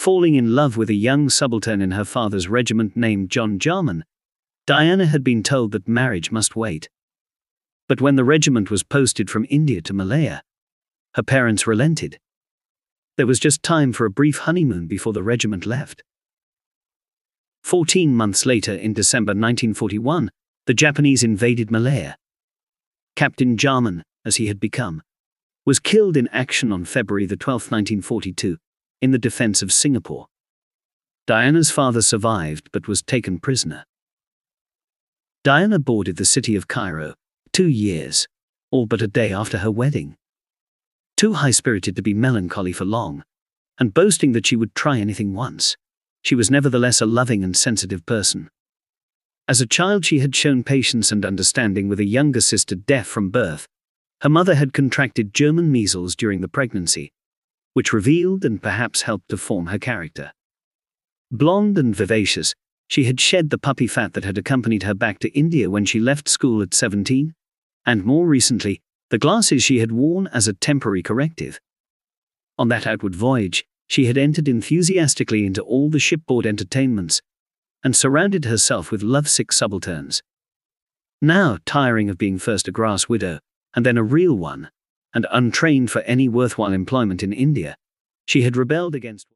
Falling in love with a young subaltern in her father's regiment named John Jarman, Diana had been told that marriage must wait. But when the regiment was posted from India to Malaya, her parents relented. There was just time for a brief honeymoon before the regiment left. 14 months later, in December 1941, the Japanese invaded Malaya. Captain Jarman, as he had become, was killed in action on February 12, 1942, in the defense of Singapore. Diana's father survived but was taken prisoner. Diana boarded the city of Cairo, 2 years, all but a day after her wedding. Too high-spirited to be melancholy for long, and boasting that she would try anything once, she was nevertheless a loving and sensitive person. As a child, she had shown patience and understanding with a younger sister deaf from birth. Her mother had contracted German measles during the pregnancy, which revealed and perhaps helped to form her character. Blonde and vivacious, she had shed the puppy fat that had accompanied her back to India when she left school at 17, and more recently, the glasses she had worn as a temporary corrective. On that outward voyage, she had entered enthusiastically into all the shipboard entertainments and surrounded herself with lovesick subalterns. Now, tiring of being first a grass widow and then a real one, and untrained for any worthwhile employment in India, she had rebelled against